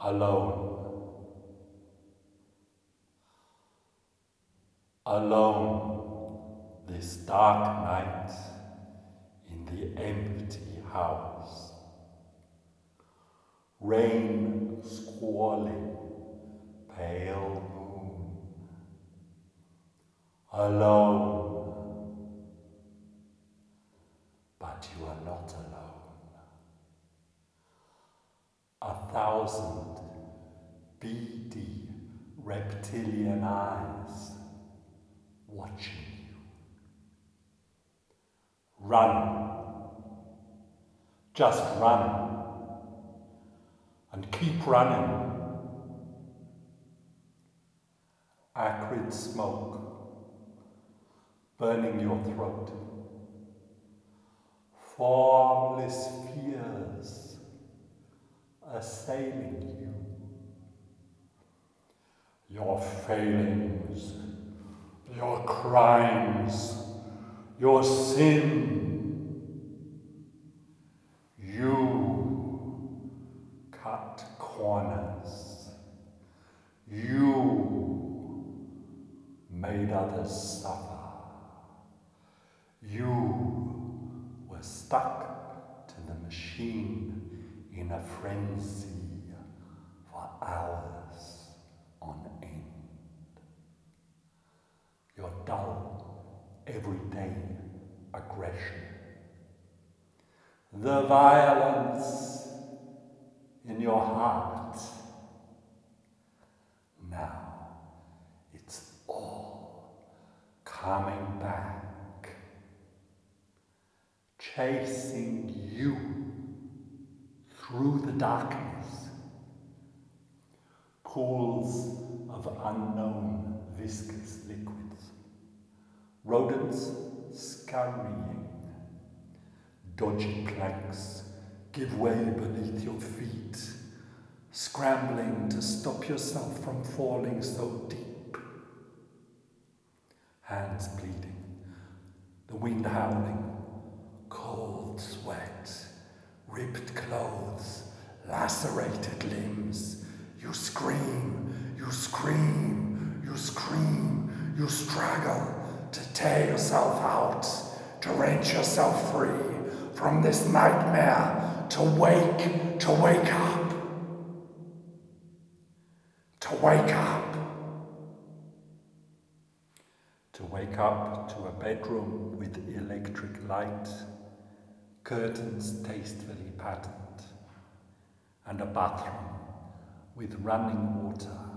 alone, alone this dark night in the empty house. Rain squalling, pale moon, alone, but you are not alone. 1,000 beady reptilian eyes watching you. Run, just run, and keep running. Acrid smoke burning your throat. Formless fears assailing you. Your failings, your crimes, your sin. You cut corners. You made others suffer. You were stuck to the machine in a frenzy for hours on end. Your dull, everyday aggression. The violence in your heart. Now it's all coming back, chasing you through the darkness. Pools of unknown viscous liquids, rodents scurrying, dodgy planks give way beneath your feet, scrambling to stop yourself from falling so deep. Hands bleeding, the wind howling, cold sweat, ripped clothes, lacerated limbs. You scream, you scream, you scream, you struggle to tear yourself out, to wrench yourself free from this nightmare, to wake up, to wake up. To wake up to a bedroom with electric light, curtains tastefully patterned, and a bathroom with running water